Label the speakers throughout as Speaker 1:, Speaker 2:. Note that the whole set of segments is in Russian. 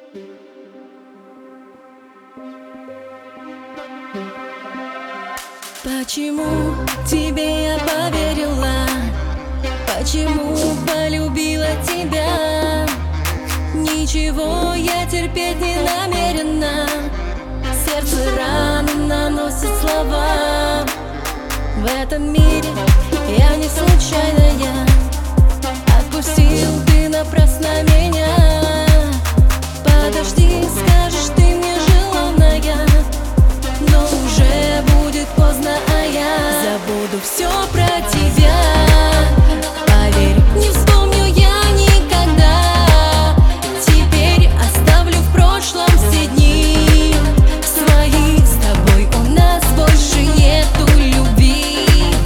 Speaker 1: Почему тебе я поверила? Почему полюбила тебя? Ничего я терпеть не намерена. Сердце раны наносит слова. В этом мире я не случайная. Отпустил ты напрасно меня. Подожди, скажешь ты мне желанная, но уже будет поздно, а я забуду все про тебя. Поверь, не вспомню я никогда. Теперь оставлю в прошлом все дни свои. С тобой у нас больше нету любви.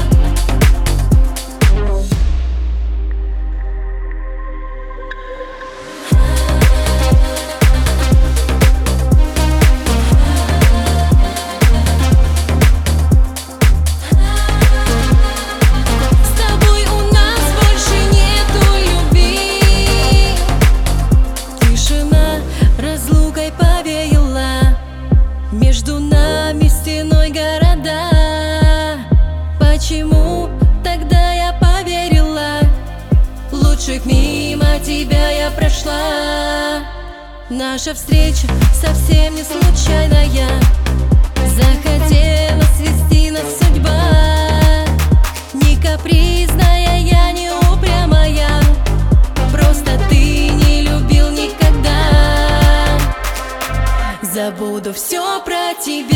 Speaker 1: Между нами стеной города. Почему тогда я поверила? Лучше мимо тебя я прошла. Наша встреча совсем не случайная. Захотела свести нас судьба. Не капризная я, не упрямая. Просто ты не любил никогда. Забуду все про тебя.